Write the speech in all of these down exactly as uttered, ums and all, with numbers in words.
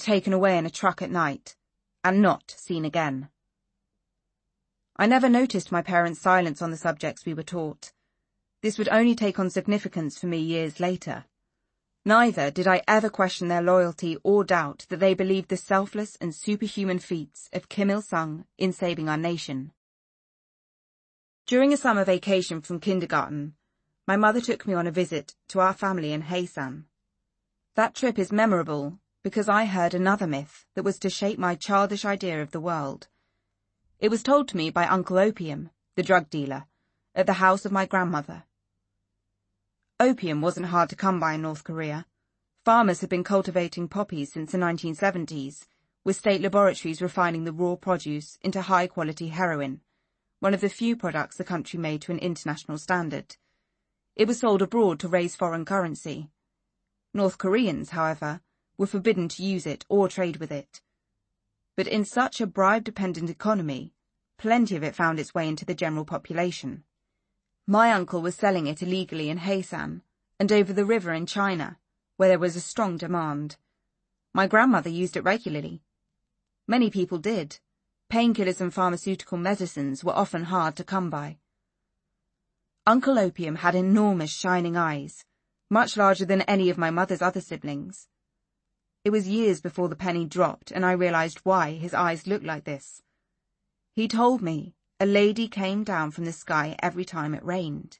taken away in a truck at night, and not seen again. I never noticed my parents' silence on the subjects we were taught. This would only take on significance for me years later. Neither did I ever question their loyalty or doubt that they believed the selfless and superhuman feats of Kim Il-sung in saving our nation. During a summer vacation from kindergarten, my mother took me on a visit to our family in Haesan. That trip is memorable because I heard another myth that was to shape my childish idea of the world. It was told to me by Uncle Opium, the drug dealer, at the house of my grandmother. Opium wasn't hard to come by in North Korea. Farmers had been cultivating poppies since the nineteen seventies, with state laboratories refining the raw produce into high-quality heroin, one of the few products the country made to an international standard. It was sold abroad to raise foreign currency. North Koreans, however, were forbidden to use it or trade with it. But in such a bribe-dependent economy, plenty of it found its way into the general population. My uncle was selling it illegally in Haesan and over the river in China, where there was a strong demand. My grandmother used it regularly. Many people did. Painkillers and pharmaceutical medicines were often hard to come by. Uncle Opium had enormous shining eyes, much larger than any of my mother's other siblings. It was years before the penny dropped and I realized why his eyes looked like this. He told me a lady came down from the sky every time it rained.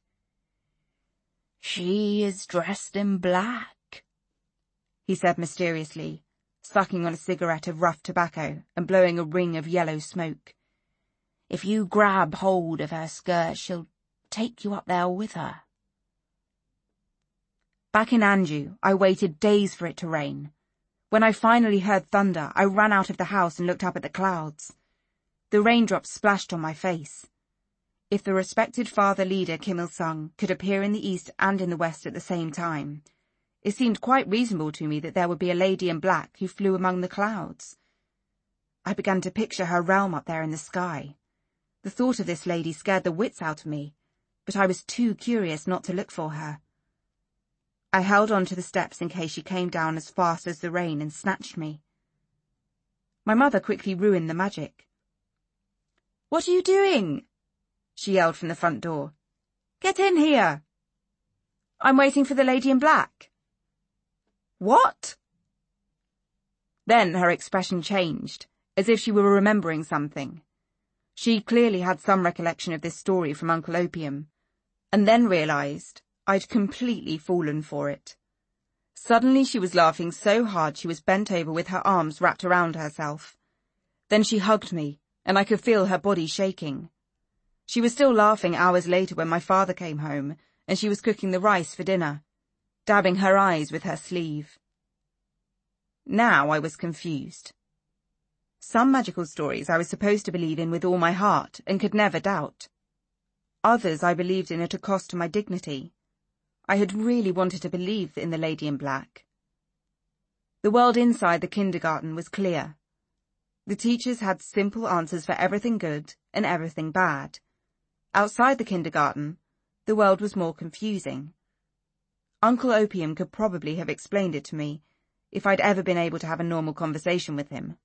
"She is dressed in black," he said mysteriously, sucking on a cigarette of rough tobacco and blowing a ring of yellow smoke. "If you grab hold of her skirt, she'll take you up there with her." Back in Anju, I waited days for it to rain. When I finally heard thunder, I ran out of the house and looked up at the clouds. The raindrops splashed on my face. If the respected father leader Kim Il-sung could appear in the east and in the west at the same time, it seemed quite reasonable to me that there would be a lady in black who flew among the clouds. I began to picture her realm up there in the sky. The thought of this lady scared the wits out of me, but I was too curious not to look for her. I held on to the steps in case she came down as fast as the rain and snatched me. My mother quickly ruined the magic. "What are you doing?" she yelled from the front door. "Get in here." "I'm waiting for the lady in black." "What?" Then her expression changed, as if she were remembering something. She clearly had some recollection of this story from Uncle Opium, and then realized I'd completely fallen for it. Suddenly she was laughing so hard she was bent over with her arms wrapped around herself. Then she hugged me, and I could feel her body shaking. She was still laughing hours later when my father came home, and she was cooking the rice for dinner, dabbing her eyes with her sleeve. Now I was confused. Some magical stories I was supposed to believe in with all my heart and could never doubt. Others I believed in at a cost to my dignity. I had really wanted to believe in the lady in black. The world inside the kindergarten was clear. The teachers had simple answers for everything good and everything bad. Outside the kindergarten, the world was more confusing. Uncle Opium could probably have explained it to me if I'd ever been able to have a normal conversation with him.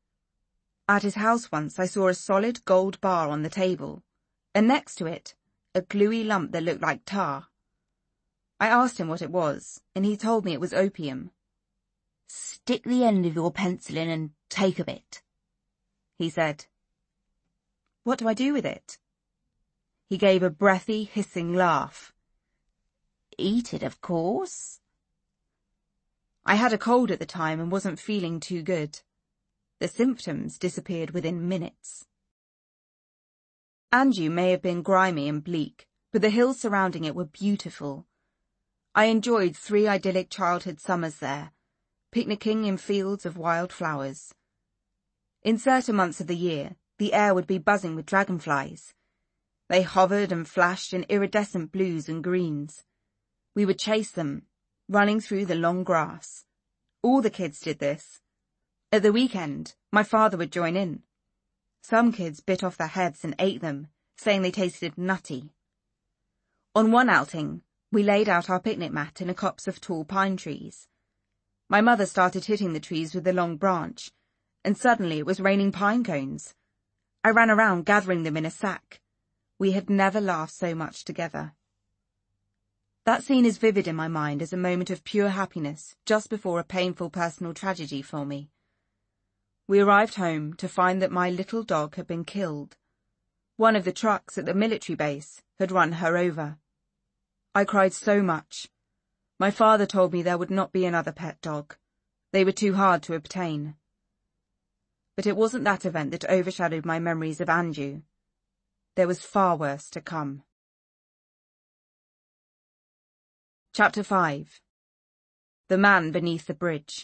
At his house once I saw a solid gold bar on the table, and next to it, a gluey lump that looked like tar. I asked him what it was, and he told me it was opium. "Stick the end of your pencil in and take a bit," he said. "What do I do with it?" He gave a breathy, hissing laugh. "Eat it, of course." I had a cold at the time and wasn't feeling too good. The symptoms disappeared within minutes. Anju may have been grimy and bleak, but the hills surrounding it were beautiful. I enjoyed three idyllic childhood summers there, picnicking in fields of wild flowers. In certain months of the year, the air would be buzzing with dragonflies. They hovered and flashed in iridescent blues and greens. We would chase them, running through the long grass. All the kids did this. At the weekend, my father would join in. Some kids bit off their heads and ate them, saying they tasted nutty. On one outing, we laid out our picnic mat in a copse of tall pine trees. My mother started hitting the trees with a long branch, and suddenly it was raining pine cones. I ran around gathering them in a sack. We had never laughed so much together. That scene is vivid in my mind as a moment of pure happiness just before a painful personal tragedy for me. We arrived home to find that my little dog had been killed. One of the trucks at the military base had run her over. I cried so much. My father told me there would not be another pet dog. They were too hard to obtain. But it wasn't that event that overshadowed my memories of Anju. There was far worse to come. Chapter five. The Man Beneath the Bridge.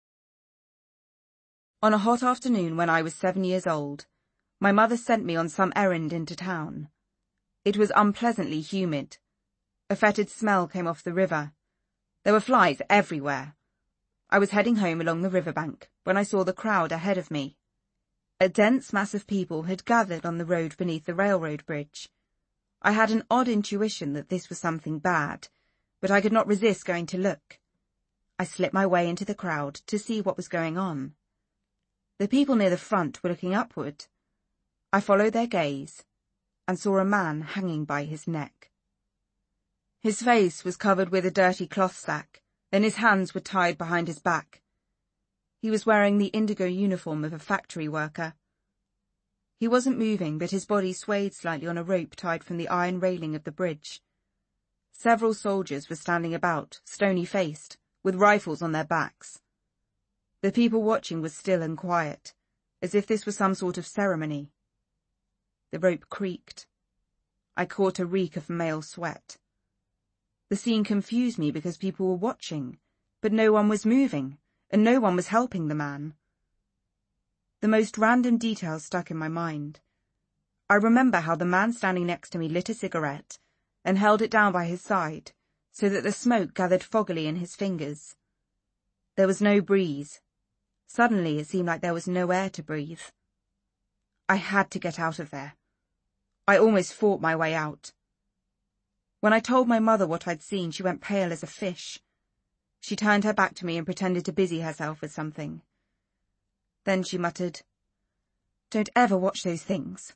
On a hot afternoon when I was seven years old, my mother sent me on some errand into town. It was unpleasantly humid. A fetid smell came off the river. There were flies everywhere. I was heading home along the riverbank when I saw the crowd ahead of me. A dense mass of people had gathered on the road beneath the railroad bridge. I had an odd intuition that this was something bad, but I could not resist going to look. I slipped my way into the crowd to see what was going on. The people near the front were looking upward. I followed their gaze and saw a man hanging by his neck. His face was covered with a dirty cloth sack, and his hands were tied behind his back. He was wearing the indigo uniform of a factory worker. He wasn't moving, but his body swayed slightly on a rope tied from the iron railing of the bridge. Several soldiers were standing about, stony-faced, with rifles on their backs. The people watching were still and quiet, as if this was some sort of ceremony. The rope creaked. I caught a reek of male sweat. The scene confused me because people were watching, but no one was moving, and no one was helping the man. The most random details stuck in my mind. I remember how the man standing next to me lit a cigarette and held it down by his side so that the smoke gathered foggily in his fingers. There was no breeze. Suddenly it seemed like there was no air to breathe. I had to get out of there. I almost fought my way out. When I told my mother what I'd seen, she went pale as a fish. She turned her back to me and pretended to busy herself with something. Then she muttered, "Don't ever watch those things."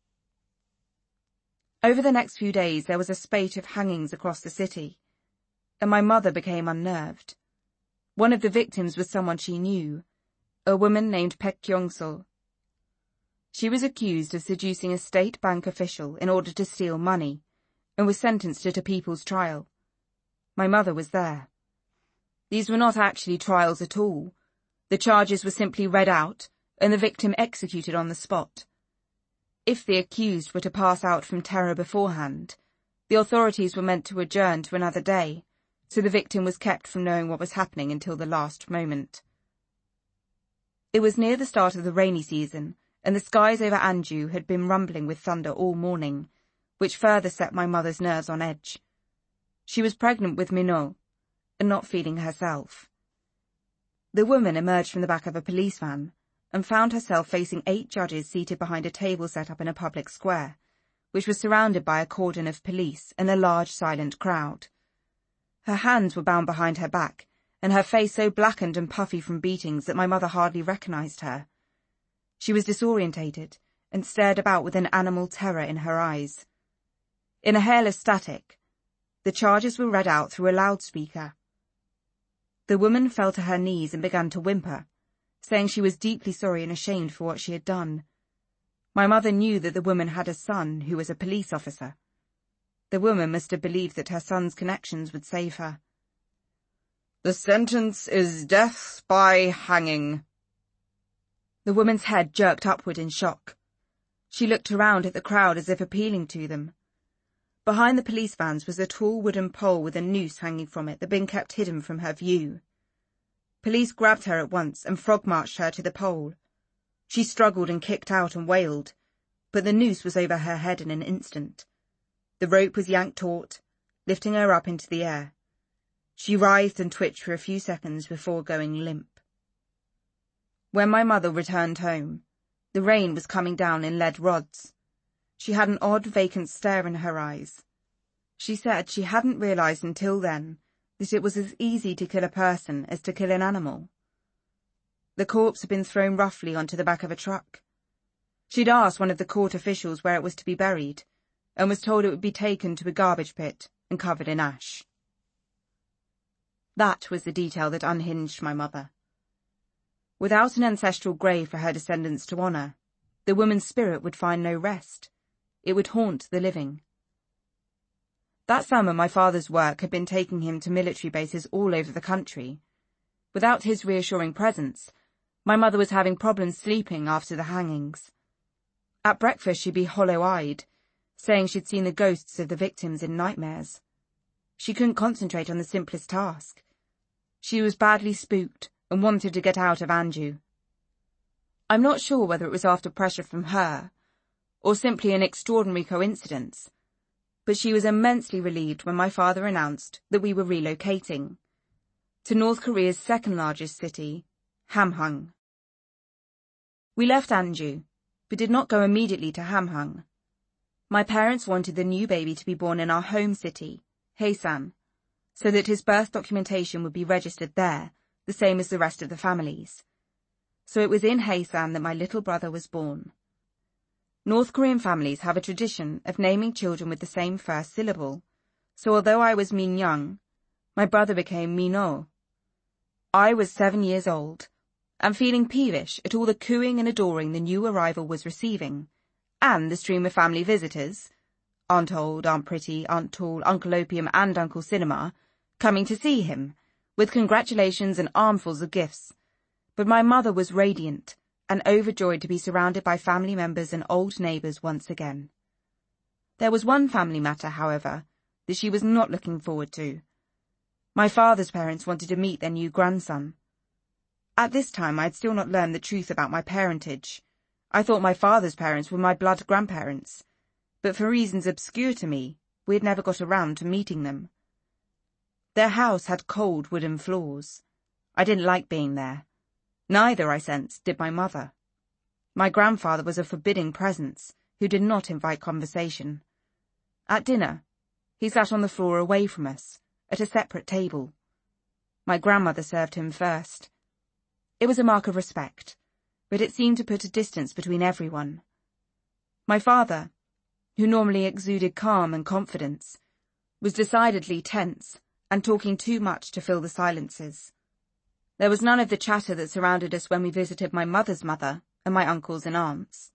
Over the next few days there was a spate of hangings across the city, and my mother became unnerved. One of the victims was someone she knew, a woman named Paek Kyung-sul. She was accused of seducing a state bank official in order to steal money, and was sentenced at a people's trial. My mother was there. These were not actually trials at all. The charges were simply read out, and the victim executed on the spot. If the accused were to pass out from terror beforehand, the authorities were meant to adjourn to another day, so the victim was kept from knowing what was happening until the last moment. It was near the start of the rainy season, and the skies over Anju had been rumbling with thunder all morning, which further set my mother's nerves on edge. She was pregnant with Minot, and not feeling herself. The woman emerged from the back of a police van, and found herself facing eight judges seated behind a table set up in a public square, which was surrounded by a cordon of police and a large silent crowd. Her hands were bound behind her back, and her face so blackened and puffy from beatings that my mother hardly recognized her. She was disorientated, and stared about with an animal terror in her eyes. In a hairless static, the charges were read out through a loudspeaker. The woman fell to her knees and began to whimper, saying she was deeply sorry and ashamed for what she had done. My mother knew that the woman had a son who was a police officer. The woman must have believed that her son's connections would save her. "The sentence is death by hanging." The woman's head jerked upward in shock. She looked around at the crowd as if appealing to them. Behind the police vans was a tall wooden pole with a noose hanging from it that had been kept hidden from her view. Police grabbed her at once and frog-marched her to the pole. She struggled and kicked out and wailed, but the noose was over her head in an instant. The rope was yanked taut, lifting her up into the air. She writhed and twitched for a few seconds before going limp. When my mother returned home, the rain was coming down in lead rods. She had an odd, vacant stare in her eyes. She said she hadn't realized until then that it was as easy to kill a person as to kill an animal. The corpse had been thrown roughly onto the back of a truck. She'd asked one of the court officials where it was to be buried, and was told it would be taken to a garbage pit and covered in ash. That was the detail that unhinged my mother. Without an ancestral grave for her descendants to honour, the woman's spirit would find no rest. It would haunt the living. That summer my father's work had been taking him to military bases all over the country. Without his reassuring presence, my mother was having problems sleeping after the hangings. At breakfast she'd be hollow-eyed, saying she'd seen the ghosts of the victims in nightmares. She couldn't concentrate on the simplest task. She was badly spooked and wanted to get out of Anjou. I'm not sure whether it was after pressure from her, or simply an extraordinary coincidence, but she was immensely relieved when my father announced that we were relocating to North Korea's second-largest city, Hamhung. We left Anjou, but did not go immediately to Hamhung. My parents wanted the new baby to be born in our home city, Haesan, so that his birth documentation would be registered there, the same as the rest of the families. So it was in Haesan that my little brother was born. North Korean families have a tradition of naming children with the same first syllable, so although I was Min Young, my brother became Min-oh. I was seven years old, and feeling peevish at all the cooing and adoring the new arrival was receiving, and the stream of family visitors, Aunt Old, Aunt Pretty, Aunt Tall, Uncle Opium and Uncle Cinema, coming to see him, with congratulations and armfuls of gifts. But my mother was radiant and overjoyed to be surrounded by family members and old neighbours once again. There was one family matter, however, that she was not looking forward to. My father's parents wanted to meet their new grandson. At this time I had still not learned the truth about my parentage. I thought my father's parents were my blood grandparents, but for reasons obscure to me, we had never got around to meeting them. Their house had cold wooden floors. I didn't like being there. Neither, I sensed, did my mother. My grandfather was a forbidding presence, who did not invite conversation. At dinner, he sat on the floor away from us, at a separate table. My grandmother served him first. It was a mark of respect, but it seemed to put a distance between everyone. My father, who normally exuded calm and confidence, was decidedly tense and talking too much to fill the silences. There was none of the chatter that surrounded us when we visited my mother's mother and my uncles and aunts.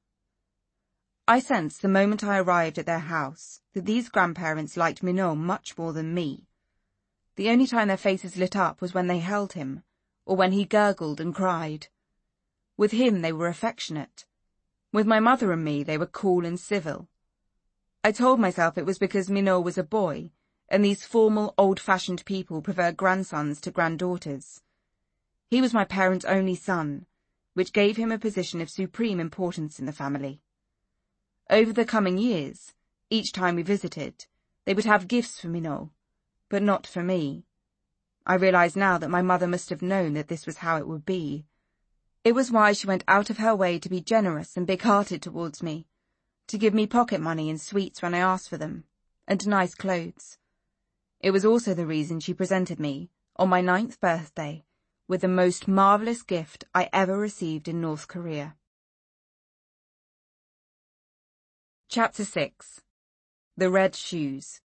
I sensed the moment I arrived at their house that these grandparents liked Min-oh much more than me. The only time their faces lit up was when they held him, or when he gurgled and cried. With him they were affectionate. With my mother and me they were cool and civil. I told myself it was because Min-oh was a boy, and these formal, old-fashioned people prefer grandsons to granddaughters. He was my parents' only son, which gave him a position of supreme importance in the family. Over the coming years, each time we visited, they would have gifts for Min-oh, but not for me. I realize now that my mother must have known that this was how it would be. It was why she went out of her way to be generous and big-hearted towards me, to give me pocket money and sweets when I asked for them, and nice clothes. It was also the reason she presented me, on my ninth birthday, with the most marvellous gift I ever received in North Korea. Chapter six. The Red Shoes.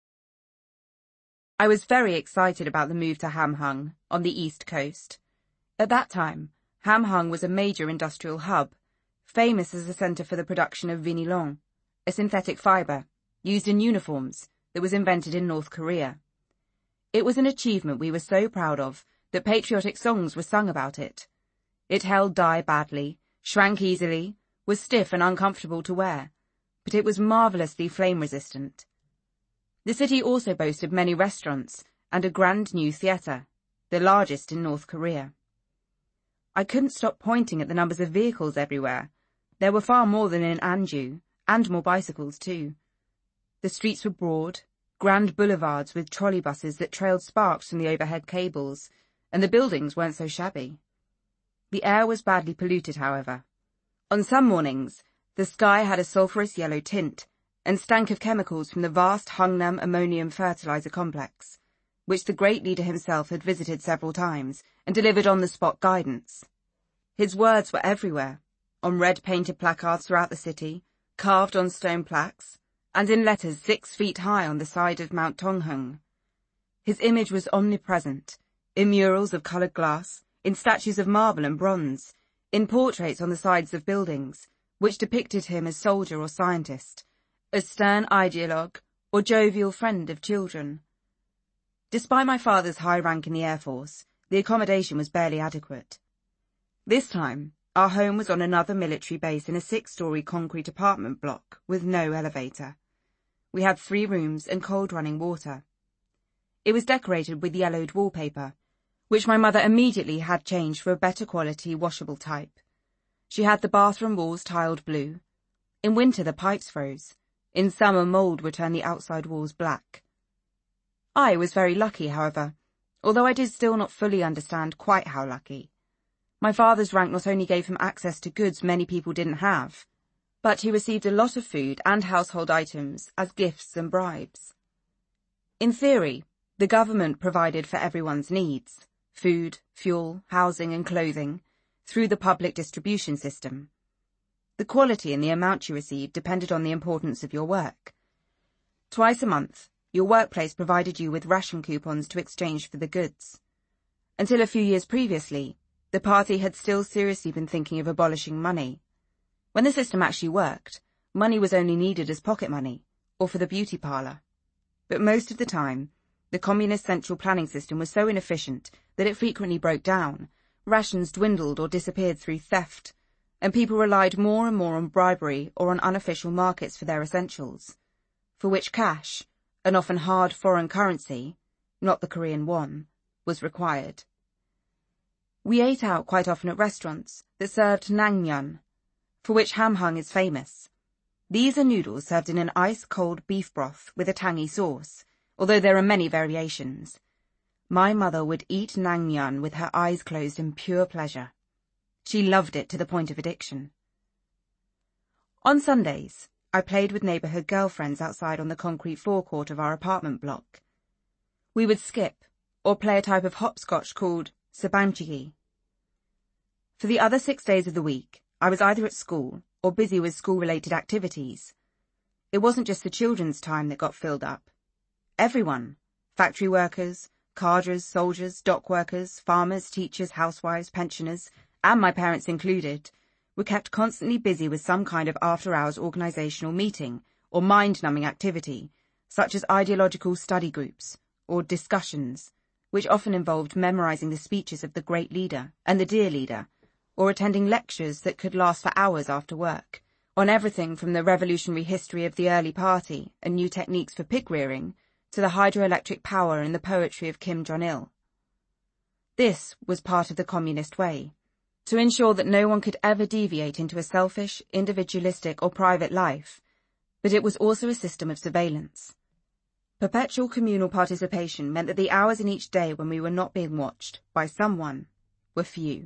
I was very excited about the move to Hamhung, on the east coast. At that time, Hamhung was a major industrial hub, famous as a centre for the production of vinylon, a synthetic fibre, used in uniforms, that was invented in North Korea. It was an achievement we were so proud of that patriotic songs were sung about it. It held dye badly, shrank easily, was stiff and uncomfortable to wear, but it was marvellously flame-resistant. The city also boasted many restaurants and a grand new theatre, the largest in North Korea. I couldn't stop pointing at the numbers of vehicles everywhere. There were far more than in Anjou, and more bicycles too. The streets were broad, grand boulevards with trolley buses that trailed sparks from the overhead cables, and the buildings weren't so shabby. The air was badly polluted, however. On some mornings, the sky had a sulphurous yellow tint, and stank of chemicals from the vast Hungnam ammonium fertilizer complex, which the great leader himself had visited several times and delivered on-the-spot guidance. His words were everywhere, on red-painted placards throughout the city, carved on stone plaques, and in letters six feet high on the side of Mount Tonghung. His image was omnipresent, in murals of coloured glass, in statues of marble and bronze, in portraits on the sides of buildings, which depicted him as soldier or scientist, as stern ideologue or jovial friend of children. Despite my father's high rank in the Air Force, the accommodation was barely adequate. This time, our home was on another military base in a six-storey concrete apartment block with no elevator. We had three rooms and cold running water. It was decorated with yellowed wallpaper, which my mother immediately had changed for a better quality washable type. She had the bathroom walls tiled blue. In winter the pipes froze. In summer mould would turn the outside walls black. I was very lucky, however, although I did still not fully understand quite how lucky. My father's rank not only gave him access to goods many people didn't have, but he received a lot of food and household items as gifts and bribes. In theory, the government provided for everyone's needs, food, fuel, housing and clothing, through the public distribution system. The quality and the amount you received depended on the importance of your work. Twice a month, your workplace provided you with ration coupons to exchange for the goods. Until a few years previously, the party had still seriously been thinking of abolishing money. When the system actually worked, money was only needed as pocket money, or for the beauty parlour. But most of the time, the communist central planning system was so inefficient that it frequently broke down, rations dwindled or disappeared through theft, and people relied more and more on bribery or on unofficial markets for their essentials, for which cash, an often hard foreign currency, not the Korean won, was required. We ate out quite often at restaurants that served naengmyeon, for which Hamhung is famous. These are noodles served in an ice-cold beef broth with a tangy sauce, although there are many variations. My mother would eat naengmyeon with her eyes closed in pure pleasure. She loved it to the point of addiction. On Sundays, I played with neighbourhood girlfriends outside on the concrete forecourt of our apartment block. We would skip, or play a type of hopscotch called sabanchigi. For the other six days of the week, I was either at school or busy with school-related activities. It wasn't just the children's time that got filled up. Everyone, factory workers, cadres, soldiers, dock workers, farmers, teachers, housewives, pensioners, and my parents included, were kept constantly busy with some kind of after-hours organisational meeting or mind-numbing activity, such as ideological study groups or discussions, which often involved memorising the speeches of the great leader and the dear leader, or attending lectures that could last for hours after work, on everything from the revolutionary history of the early party and new techniques for pig-rearing to the hydroelectric power and the poetry of Kim Jong-il. This was part of the communist way, to ensure that no one could ever deviate into a selfish, individualistic or private life, but it was also a system of surveillance. Perpetual communal participation meant that the hours in each day when we were not being watched by someone were few.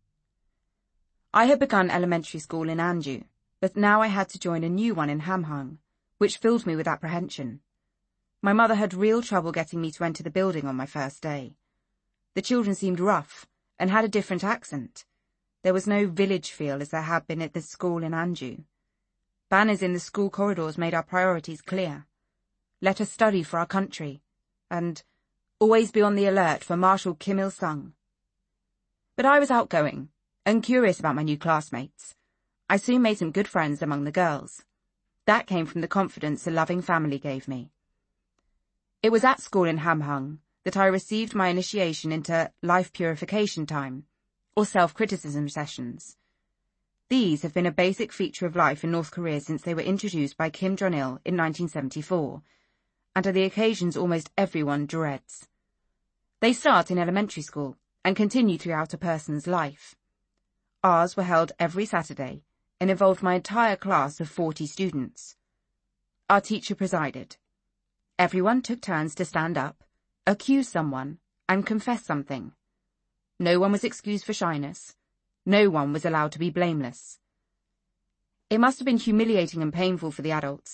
I had begun elementary school in Anju, but now I had to join a new one in Hamhung, which filled me with apprehension. My mother had real trouble getting me to enter the building on my first day. The children seemed rough and had a different accent. There was no village feel as there had been at the school in Anju. Banners in the school corridors made our priorities clear. Let us study for our country, and always be on the alert for Marshal Kim Il-sung. But I was outgoing and curious about my new classmates. I soon made some good friends among the girls. That came from the confidence a loving family gave me. It was at school in Hamhung that I received my initiation into life purification time, or self-criticism sessions. These have been a basic feature of life in North Korea since they were introduced by Kim Jong-il in nineteen seventy-four, and are the occasions almost everyone dreads. They start in elementary school and continue throughout a person's life. Ours were held every Saturday and involved my entire class of forty students. Our teacher presided. Everyone took turns to stand up, accuse someone, and confess something. No one was excused for shyness. No one was allowed to be blameless. It must have been humiliating and painful for the adults,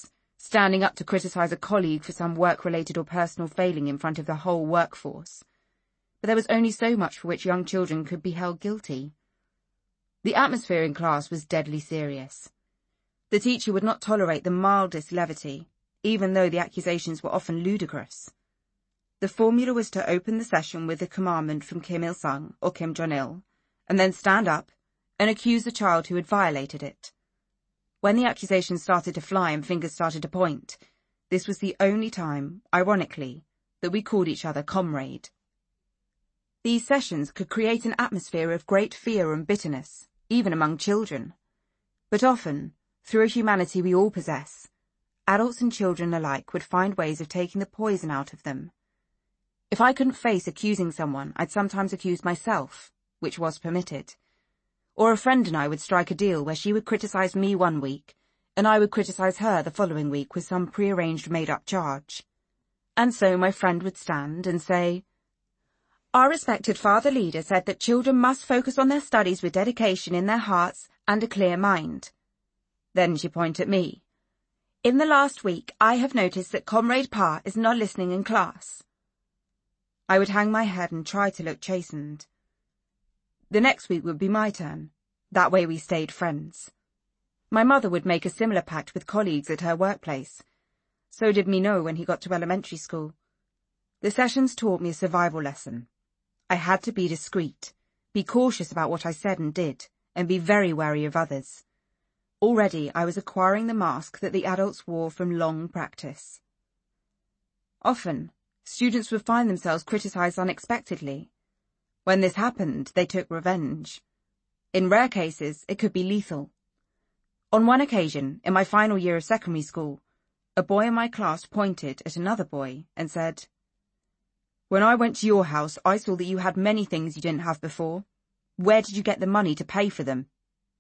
standing up to criticize a colleague for some work-related or personal failing in front of the whole workforce. But there was only so much for which young children could be held guilty. The atmosphere in class was deadly serious. The teacher would not tolerate the mildest levity, even though the accusations were often ludicrous. The formula was to open the session with a commandment from Kim Il-sung or Kim Jong-il, and then stand up and accuse the child who had violated it. When the accusations started to fly and fingers started to point, this was the only time, ironically, that we called each other comrade. These sessions could create an atmosphere of great fear and bitterness, even among children. But often, through a humanity we all possess, adults and children alike would find ways of taking the poison out of them. If I couldn't face accusing someone, I'd sometimes accuse myself, which was permitted. Or a friend and I would strike a deal where she would criticize me one week, and I would criticize her the following week with some prearranged made-up charge. And so my friend would stand and say, "Our respected father leader said that children must focus on their studies with dedication in their hearts and a clear mind." Then she pointed at me. "In the last week, I have noticed that Comrade Pa is not listening in class." I would hang my head and try to look chastened. The next week would be my turn. That way we stayed friends. My mother would make a similar pact with colleagues at her workplace. So did Minot when he got to elementary school. The sessions taught me a survival lesson. I had to be discreet, be cautious about what I said and did, and be very wary of others. Already I was acquiring the mask that the adults wore from long practice. Often, students would find themselves criticized unexpectedly. When this happened, they took revenge. In rare cases, it could be lethal. On one occasion, in my final year of secondary school, a boy in my class pointed at another boy and said, "When I went to your house, I saw that you had many things you didn't have before. Where did you get the money to pay for them?"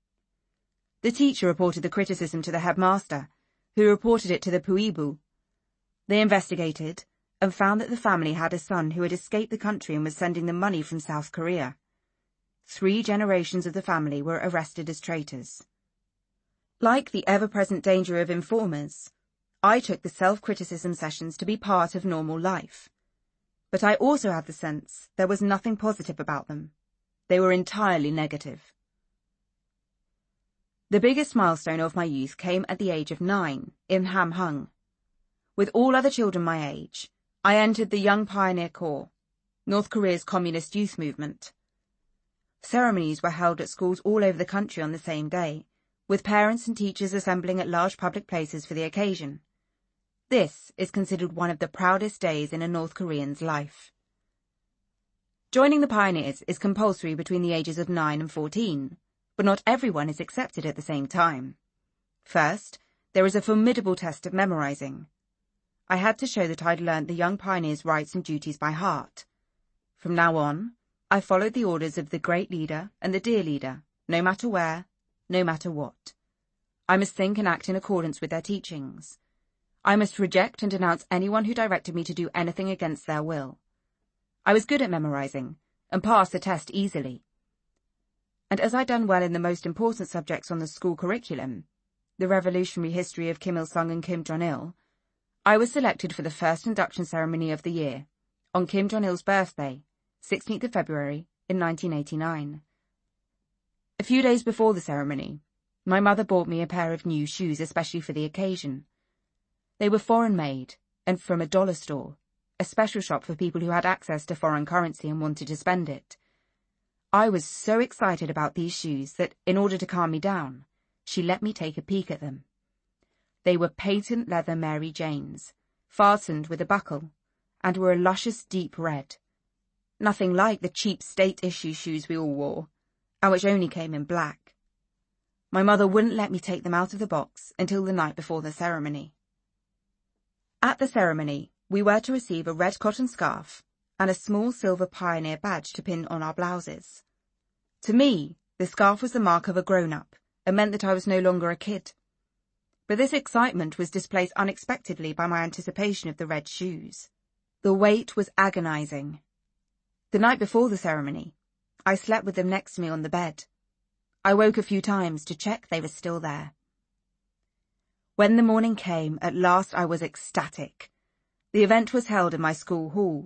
The teacher reported the criticism to the headmaster, who reported it to the puibu. They investigated and found that the family had a son who had escaped the country and was sending them money from South Korea. Three generations of the family were arrested as traitors. Like the ever-present danger of informers, I took the self-criticism sessions to be part of normal life. But I also had the sense there was nothing positive about them. They were entirely negative. The biggest milestone of my youth came at the age of nine, in Hamhung. With all other children my age, I entered the Young Pioneer Corps, North Korea's communist youth movement. Ceremonies were held at schools all over the country on the same day, with parents and teachers assembling at large public places for the occasion. This is considered one of the proudest days in a North Korean's life. Joining the pioneers is compulsory between the ages of nine and fourteen, but not everyone is accepted at the same time. First, there is a formidable test of memorizing. I had to show that I'd learned the young pioneers' rights and duties by heart. From now on, I followed the orders of the great leader and the dear leader, no matter where, no matter what. I must think and act in accordance with their teachings. I must reject and denounce anyone who directed me to do anything against their will. I was good at memorizing, and passed the test easily. And as I'd done well in the most important subjects on the school curriculum, the revolutionary history of Kim Il-sung and Kim Jong-il, I was selected for the first induction ceremony of the year, on Kim Jong-il's birthday, sixteenth of February, in nineteen eighty-nine. A few days before the ceremony, my mother bought me a pair of new shoes especially for the occasion. They were foreign-made, and from a dollar store, a special shop for people who had access to foreign currency and wanted to spend it. I was so excited about these shoes that, in order to calm me down, she let me take a peek at them. They were patent leather Mary Janes, fastened with a buckle, and were a luscious deep red. Nothing like the cheap state-issue shoes we all wore, and which only came in black. My mother wouldn't let me take them out of the box until the night before the ceremony. At the ceremony, we were to receive a red cotton scarf and a small silver pioneer badge to pin on our blouses. To me, the scarf was the mark of a grown-up, and meant that I was no longer a kid. But this excitement was displaced unexpectedly by my anticipation of the red shoes. The wait was agonizing. The night before the ceremony, I slept with them next to me on the bed. I woke a few times to check they were still there. When the morning came, at last I was ecstatic. The event was held in my school hall.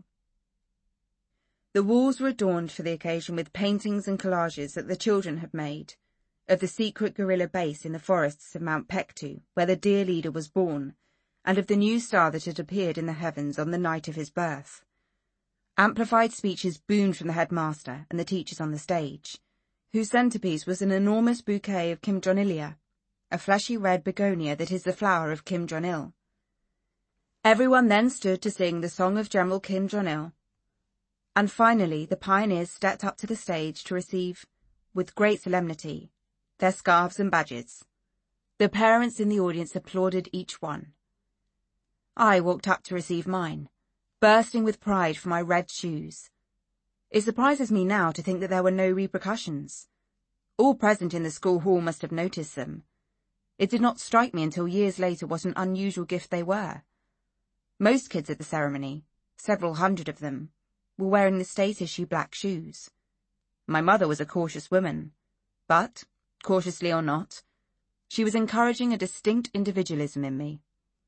The walls were adorned for the occasion with paintings and collages that the children had made, of the secret guerrilla base in the forests of Mount Pektu, where the dear leader was born, and of the new star that had appeared in the heavens on the night of his birth. Amplified speeches boomed from the headmaster and the teachers on the stage, whose centerpiece was an enormous bouquet of Kim Jong-ilia, a fleshy red begonia that is the flower of Kim Jong-il. Everyone then stood to sing the song of General Kim Jong-il, and finally the pioneers stepped up to the stage to receive, with great solemnity, their scarves and badges. The parents in the audience applauded each one. I walked up to receive mine, bursting with pride for my red shoes. It surprises me now to think that there were no repercussions. All present in the school hall must have noticed them. It did not strike me until years later what an unusual gift they were. Most kids at the ceremony, several hundred of them, were wearing the state-issue black shoes. My mother was a cautious woman, but, cautiously or not, she was encouraging a distinct individualism in me.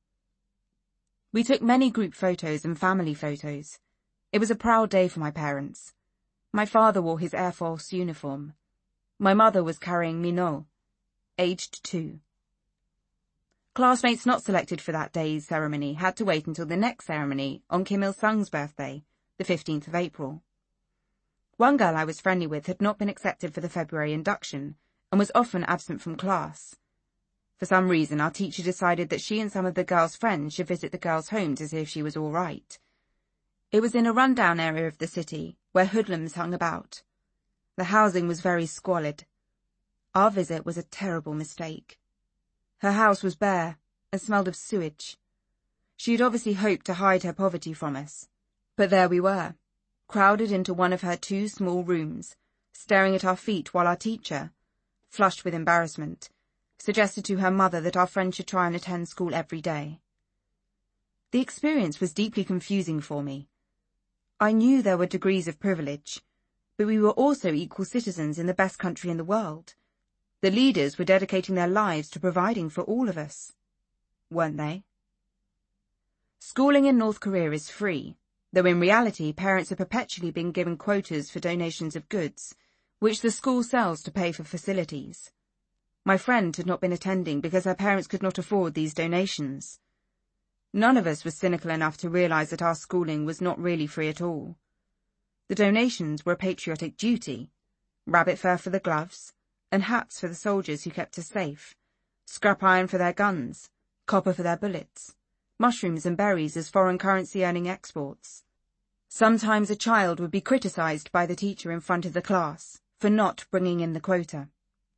We took many group photos and family photos. It was a proud day for my parents. My father wore his Air Force uniform. My mother was carrying Minot, aged two. Classmates not selected for that day's ceremony had to wait until the next ceremony on Kim Il-sung's birthday, the fifteenth of April. One girl I was friendly with had not been accepted for the February induction and was often absent from class. For some reason, our teacher decided that she and some of the girl's friends should visit the girl's home to see if she was all right. It was in a run-down area of the city, where hoodlums hung about. The housing was very squalid. Our visit was a terrible mistake. Her house was bare and smelled of sewage. She had obviously hoped to hide her poverty from us. But there we were, crowded into one of her two small rooms, staring at our feet while our teacher, flushed with embarrassment, suggested to her mother that our friend should try and attend school every day. The experience was deeply confusing for me. I knew there were degrees of privilege, but we were also equal citizens in the best country in the world. The leaders were dedicating their lives to providing for all of us, weren't they? Schooling in North Korea is free, though in reality parents are perpetually being given quotas for donations of goods, which the school sells to pay for facilities. My friend had not been attending because her parents could not afford these donations. None of us was cynical enough to realize that our schooling was not really free at all. The donations were a patriotic duty, rabbit fur for the gloves, and hats for the soldiers who kept us safe, scrap iron for their guns, copper for their bullets, mushrooms and berries as foreign currency earning exports. Sometimes a child would be criticized by the teacher in front of the class for not bringing in the quota.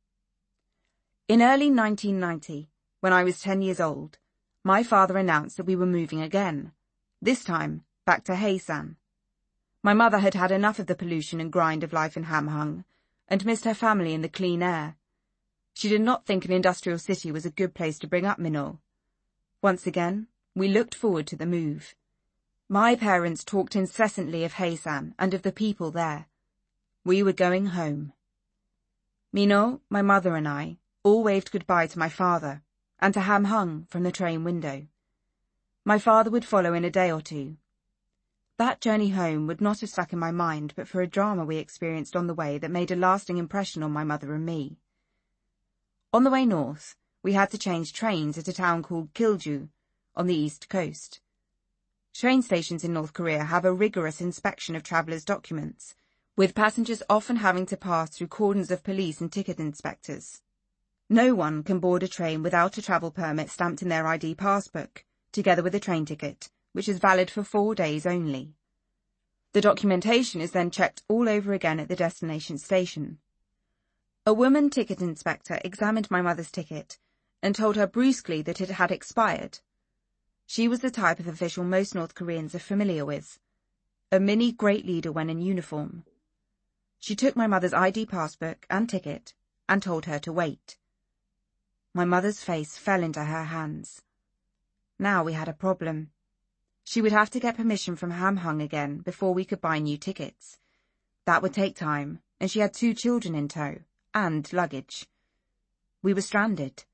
In early nineteen ninety, when I was ten years old, my father announced that we were moving again, this time back to Haesan. My mother had had enough of the pollution and grind of life in Hamhung, and missed her family in the clean air. She did not think an industrial city was a good place to bring up Minot. Once again, we looked forward to the move. My parents talked incessantly of Haesan and of the people there. We were going home. Minot, my mother and I, all waved goodbye to my father, and to Hamhung from the train window. My father would follow in a day or two. That journey home would not have stuck in my mind but for a drama we experienced on the way that made a lasting impression on my mother and me. On the way north, we had to change trains at a town called Kilju, on the east coast. Train stations in North Korea have a rigorous inspection of travellers' documents, with passengers often having to pass through cordons of police and ticket inspectors. No one can board a train without a travel permit stamped in their I D passbook, together with a train ticket, which is valid for four days only. The documentation is then checked all over again at the destination station. A woman ticket inspector examined my mother's ticket and told her brusquely that it had expired. She was the type of official most North Koreans are familiar with, a mini great leader when in uniform. She took my mother's I D passbook and ticket and told her to wait. My mother's face fell into her hands. Now we had a problem. She would have to get permission from Hamhung again before we could buy new tickets. That would take time, and she had two children in tow, and luggage. We were stranded.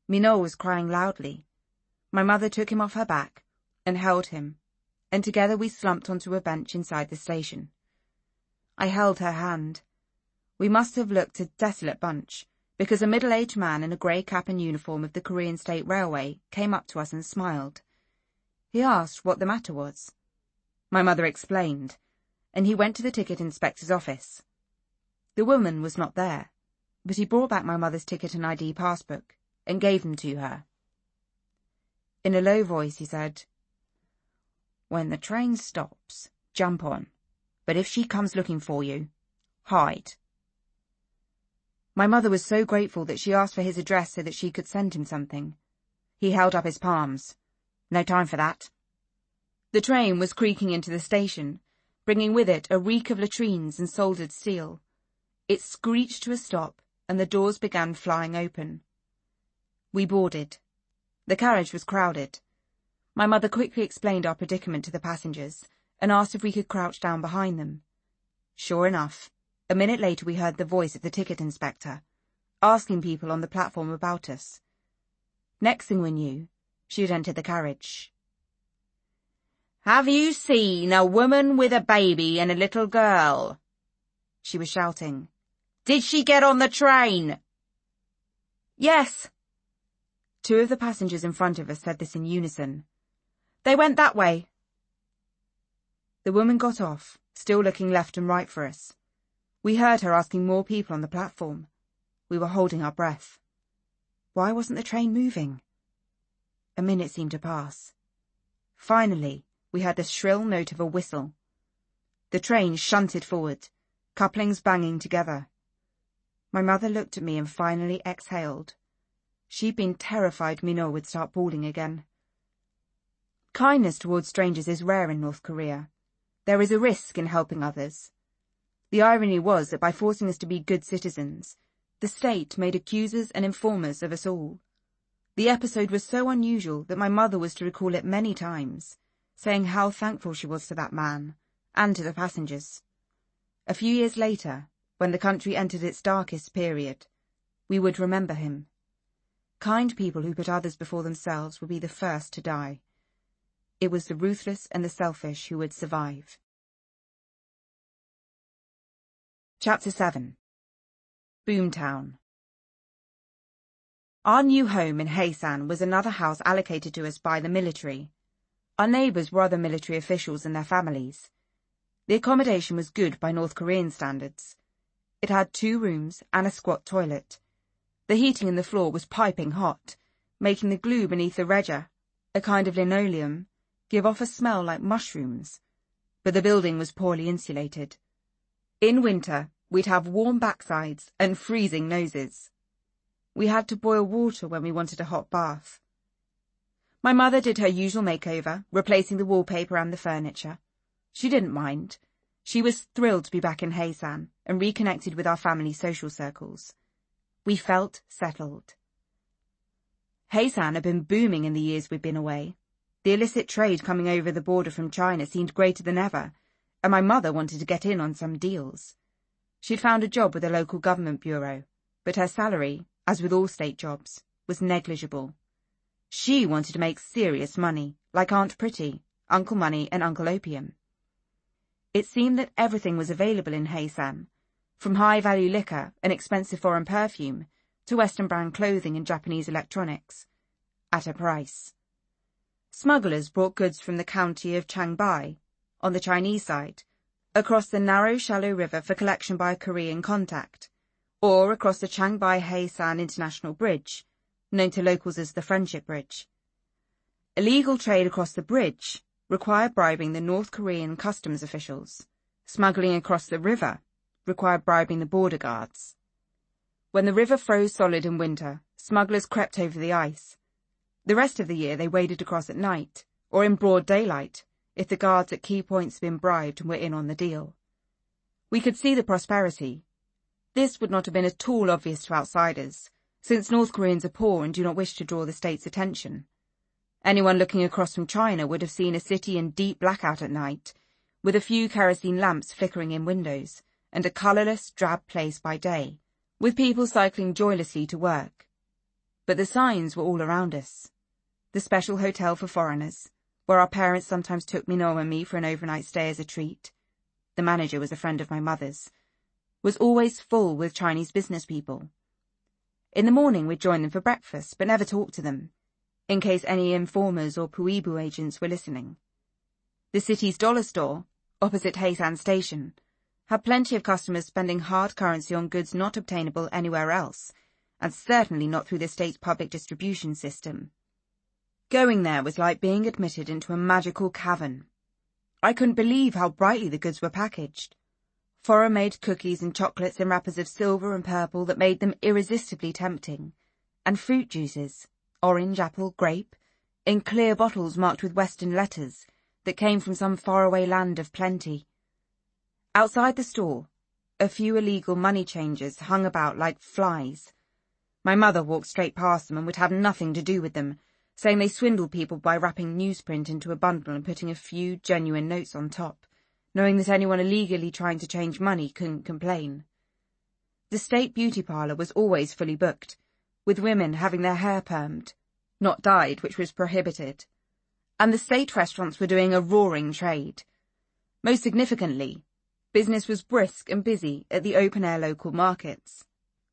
Minot was crying loudly. My mother took him off her back and held him, and together we slumped onto a bench inside the station. I held her hand. We must have looked a desolate bunch, because a middle-aged man in a grey cap and uniform of the Korean State Railway came up to us and smiled. He asked what the matter was. My mother explained, and he went to the ticket inspector's office. The woman was not there, but he brought back my mother's ticket and I D passbook and gave them to her. In a low voice he said, "When the train stops, jump on, but if she comes looking for you, hide." My mother was so grateful that she asked for his address so that she could send him something. He held up his palms. "No time for that." The train was creaking into the station, bringing with it a reek of latrines and soldered steel. It screeched to a stop, and the doors began flying open. We boarded. The carriage was crowded. My mother quickly explained our predicament to the passengers and asked if we could crouch down behind them. Sure enough, a minute later we heard the voice of the ticket inspector, asking people on the platform about us. Next thing we knew, she had entered the carriage. "Have you seen a woman with a baby and a little girl?" she was shouting. "Did she get on the train?" "Yes." Two of the passengers in front of us said this in unison. "They went that way." The woman got off, still looking left and right for us. We heard her asking more people on the platform. We were holding our breath. Why wasn't the train moving? A minute seemed to pass. Finally, we heard the shrill note of a whistle. The train shunted forward, couplings banging together. My mother looked at me and finally exhaled. She'd been terrified Minot would start bawling again. Kindness towards strangers is rare in North Korea. There is a risk in helping others. The irony was that by forcing us to be good citizens, the state made accusers and informers of us all. The episode was so unusual that my mother was to recall it many times, saying how thankful she was to that man, and to the passengers. A few years later, when the country entered its darkest period, we would remember him. Kind people who put others before themselves would be the first to die. It was the ruthless and the selfish who would survive. Chapter seven. Boomtown. Our new home in Haesan was another house allocated to us by the military. Our neighbours were other military officials and their families. The accommodation was good by North Korean standards. It had two rooms and a squat toilet. The heating in the floor was piping hot, making the glue beneath the reja, a kind of linoleum, give off a smell like mushrooms. But the building was poorly insulated. In winter, we'd have warm backsides and freezing noses. We had to boil water when we wanted a hot bath. My mother did her usual makeover, replacing the wallpaper and the furniture. She didn't mind. She was thrilled to be back in Haesan and reconnected with our family social circles. We felt settled. Haesan had been booming in the years we'd been away. The illicit trade coming over the border from China seemed greater than ever, and my mother wanted to get in on some deals. She'd found a job with a local government bureau, but her salary, as with all state jobs, was negligible. She wanted to make serious money, like Aunt Pretty, Uncle Money, and Uncle Opium. It seemed that everything was available in Haesan, from high-value liquor and expensive foreign perfume to Western-brand clothing and Japanese electronics, at a price. Smugglers brought goods from the county of Changbai, on the Chinese side, across the narrow, shallow river for collection by a Korean contact, or across the Changbai-Haesan International Bridge, known to locals as the Friendship Bridge. Illegal trade across the bridge required bribing the North Korean customs officials. Smuggling across the river required bribing the border guards. When the river froze solid in winter, smugglers crept over the ice. The rest of the year they waded across at night, or in broad daylight, if the guards at key points had been bribed and were in on the deal. We could see the prosperity. This would not have been at all obvious to outsiders, since North Koreans are poor and do not wish to draw the state's attention. Anyone looking across from China would have seen a city in deep blackout at night, with a few kerosene lamps flickering in windows, and a colourless, drab place by day, with people cycling joylessly to work. But the signs were all around us. The special hotel for foreigners, where our parents sometimes took Minot and me for an overnight stay as a treat. The manager was a friend of my mother's. Was always full with Chinese business people. In the morning we'd join them for breakfast, but never talk to them, in case any informers or Puibu agents were listening. The city's dollar store, opposite Heisan Station, had plenty of customers spending hard currency on goods not obtainable anywhere else, and certainly not through the state's public distribution system. Going there was like being admitted into a magical cavern. I couldn't believe how brightly the goods were packaged. Foreign-made cookies and chocolates in wrappers of silver and purple that made them irresistibly tempting, and fruit juices, orange, apple, grape, in clear bottles marked with Western letters that came from some faraway land of plenty. Outside the store, a few illegal money changers hung about like flies. My mother walked straight past them and would have nothing to do with them, saying they swindled people by wrapping newsprint into a bundle and putting a few genuine notes on top, knowing that anyone illegally trying to change money couldn't complain. The state beauty parlour was always fully booked, with women having their hair permed, not dyed, which was prohibited. And the state restaurants were doing a roaring trade. Most significantly, business was brisk and busy at the open-air local markets.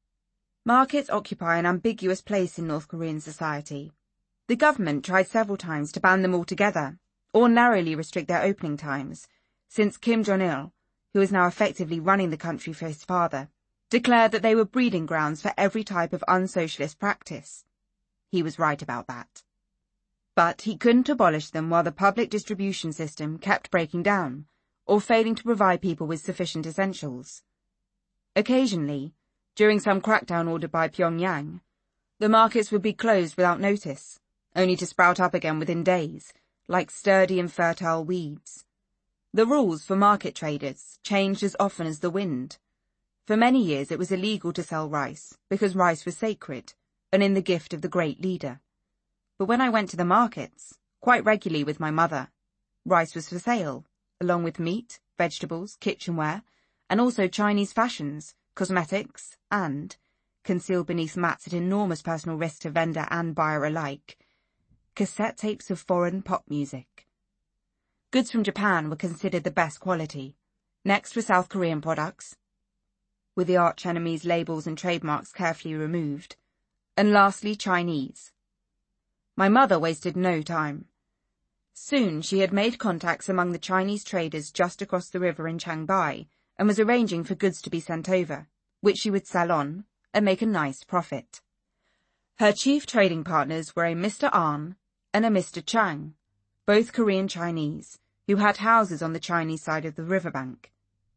Markets occupy an ambiguous place in North Korean society. The government tried several times to ban them altogether, or narrowly restrict their opening times, since Kim Jong-il, who is now effectively running the country for his father, declared that they were breeding grounds for every type of unsocialist practice. He was right about that. But he couldn't abolish them while the public distribution system kept breaking down, or failing to provide people with sufficient essentials. Occasionally, during some crackdown ordered by Pyongyang, the markets would be closed without notice, only to sprout up again within days, like sturdy and fertile weeds. The rules for market traders changed as often as the wind. For many years it was illegal to sell rice, because rice was sacred, and in the gift of the great leader. But when I went to the markets, quite regularly with my mother, rice was for sale, along with meat, vegetables, kitchenware, and also Chinese fashions, cosmetics, and, concealed beneath mats at enormous personal risk to vendor and buyer alike, cassette tapes of foreign pop music. Goods from Japan were considered the best quality. Next were South Korean products, with the arch enemies' labels and trademarks carefully removed, and lastly Chinese. My mother wasted no time. Soon she had made contacts among the Chinese traders just across the river in Changbai and was arranging for goods to be sent over, which she would sell on and make a nice profit. Her chief trading partners were a Mister An and a Mister Chang, both Korean Chinese, who had houses on the Chinese side of the riverbank.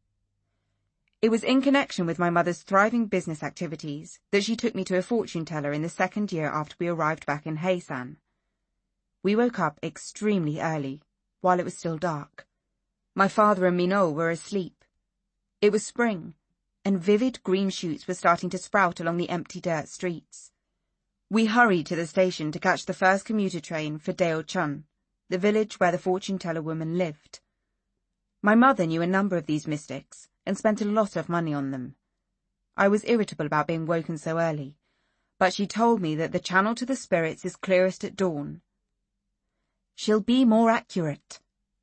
It was in connection with my mother's thriving business activities that she took me to a fortune teller in the second year after we arrived back in Heisan. We woke up extremely early, while it was still dark. My father and Minot were asleep. It was spring, and vivid green shoots were starting to sprout along the empty dirt streets. We hurried to the station to catch the first commuter train for Daeochun, the village where the fortune-teller woman lived. My mother knew a number of these mystics and spent a lot of money on them. I was irritable about being woken so early, but she told me that the channel to the spirits is clearest at dawn. She'll be more accurate.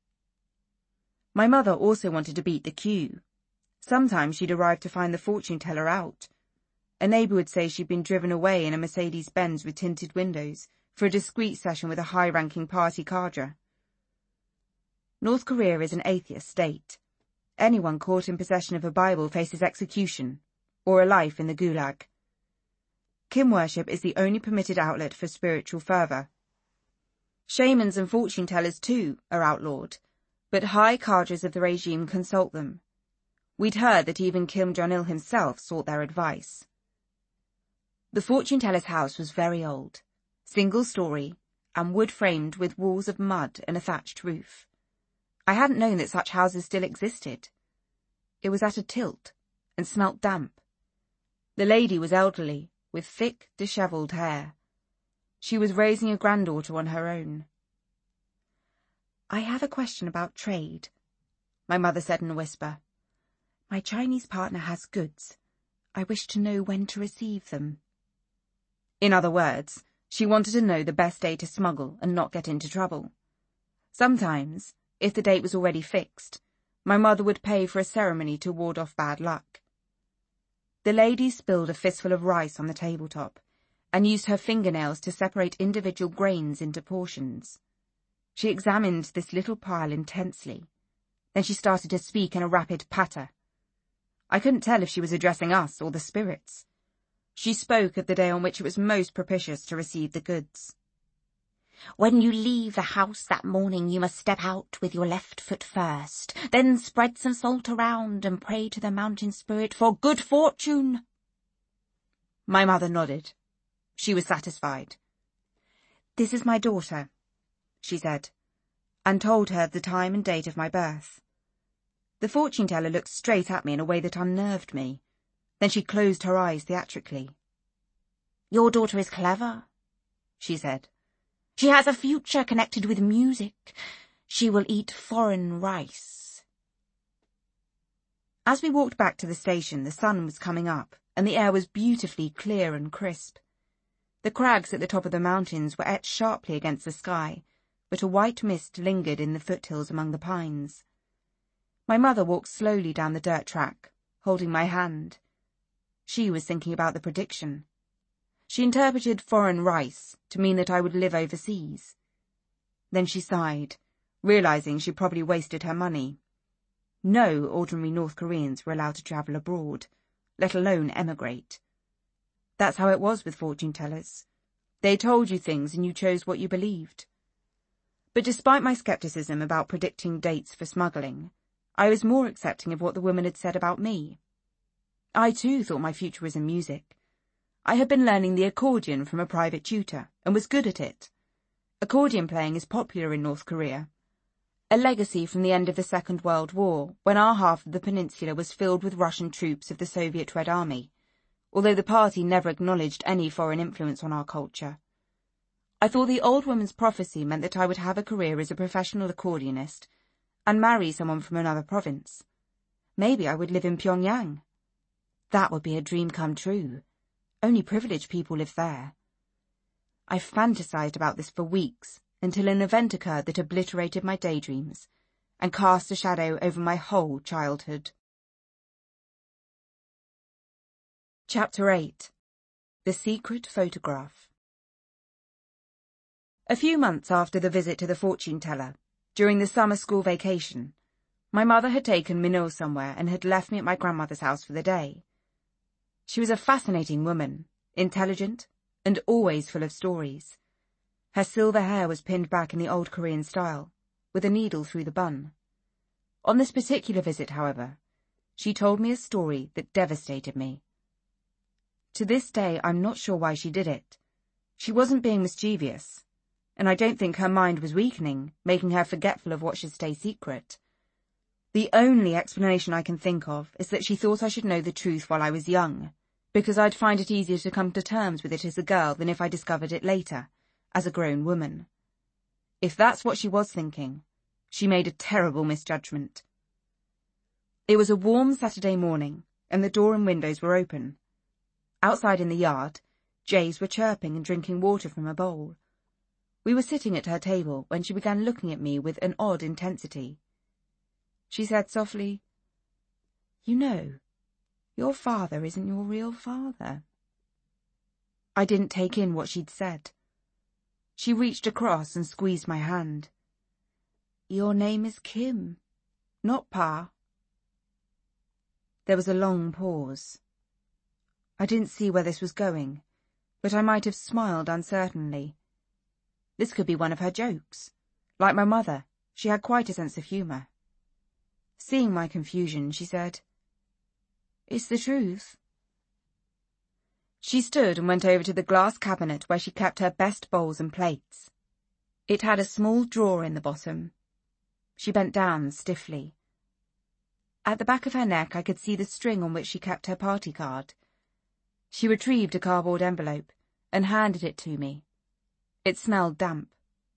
My mother also wanted to beat the queue. Sometimes she'd arrive to find the fortune-teller out. A neighbour would say she'd been driven away in a Mercedes-Benz with tinted windows for a discreet session with a high-ranking party cadre. North Korea is an atheist state. Anyone caught in possession of a Bible faces execution, or a life in the gulag. Kim worship is the only permitted outlet for spiritual fervour. Shamans and fortune-tellers, too, are outlawed, but high cadres of the regime consult them. We'd heard that even Kim Jong-il himself sought their advice. The fortune-teller's house was very old, single-story, and wood-framed with walls of mud and a thatched roof. I hadn't known that such houses still existed. It was at a tilt, and smelt damp. The lady was elderly, with thick, dishevelled hair. She was raising a granddaughter on her own. "I have a question about trade," my mother said in a whisper. "My Chinese partner has goods. I wish to know when to receive them." In other words, she wanted to know the best day to smuggle and not get into trouble. Sometimes, if the date was already fixed, my mother would pay for a ceremony to ward off bad luck. The lady spilled a fistful of rice on the tabletop and used her fingernails to separate individual grains into portions. She examined this little pile intensely. Then she started to speak in a rapid patter. I couldn't tell if she was addressing us or the spirits. She spoke of the day on which it was most propitious to receive the goods. When you leave the house that morning, you must step out with your left foot first, then spread some salt around and pray to the mountain spirit for good fortune. My mother nodded. She was satisfied. This is my daughter, she said, and told her the time and date of my birth. The fortune-teller looked straight at me in a way that unnerved me. Then she closed her eyes theatrically. Your daughter is clever, she said. She has a future connected with music. She will eat foreign rice. As we walked back to the station, the sun was coming up, and the air was beautifully clear and crisp. The crags at the top of the mountains were etched sharply against the sky, but a white mist lingered in the foothills among the pines. My mother walked slowly down the dirt track, holding my hand. She was thinking about the prediction. She interpreted foreign rice to mean that I would live overseas. Then she sighed, realizing she probably wasted her money. No ordinary North Koreans were allowed to travel abroad, let alone emigrate. That's how it was with fortune-tellers. They told you things and you chose what you believed. But despite my skepticism about predicting dates for smuggling, I was more accepting of what the woman had said about me. I too thought my future was in music. I had been learning the accordion from a private tutor, and was good at it. Accordion playing is popular in North Korea, a legacy from the end of the Second World War, when our half of the peninsula was filled with Russian troops of the Soviet Red Army, although the party never acknowledged any foreign influence on our culture. I thought the old woman's prophecy meant that I would have a career as a professional accordionist, and marry someone from another province. Maybe I would live in Pyongyang. That would be a dream come true. Only privileged people live there. I fantasized about this for weeks, until an event occurred that obliterated my daydreams, and cast a shadow over my whole childhood. Chapter eight. The Secret Photograph. A few months after the visit to the fortune-teller, during the summer school vacation, my mother had taken Minot somewhere and had left me at my grandmother's house for the day. She was a fascinating woman, intelligent, and always full of stories. Her silver hair was pinned back in the old Korean style, with a needle through the bun. On this particular visit, however, she told me a story that devastated me. To this day, I'm not sure why she did it. She wasn't being mischievous, and I don't think her mind was weakening, making her forgetful of what should stay secret. The only explanation I can think of is that she thought I should know the truth while I was young, because I'd find it easier to come to terms with it as a girl than if I discovered it later, as a grown woman. If that's what she was thinking, she made a terrible misjudgment. It was a warm Saturday morning, and the door and windows were open. Outside in the yard, jays were chirping and drinking water from a bowl. We were sitting at her table when she began looking at me with an odd intensity. She said softly, "You know, your father isn't your real father." I didn't take in what she'd said. She reached across and squeezed my hand. "Your name is Kim, not Pa." There was a long pause. I didn't see where this was going, but I might have smiled uncertainly. This could be one of her jokes. Like my mother, she had quite a sense of humour. Seeing my confusion, she said, "It's the truth." She stood and went over to the glass cabinet where she kept her best bowls and plates. It had a small drawer in the bottom. She bent down stiffly. At the back of her neck I could see the string on which she kept her party card. She retrieved a cardboard envelope and handed it to me. It smelled damp.